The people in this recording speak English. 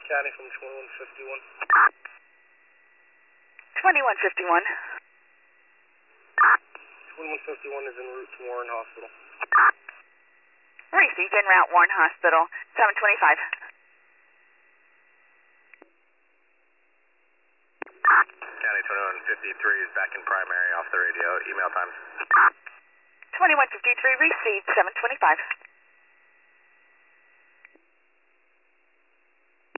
County from 2151. 2151. 2151 is en route to Warren Hospital. Received en route, Warren Hospital, 725. County 2153 is back in primary off the radio. Email times. 2153 received, 725.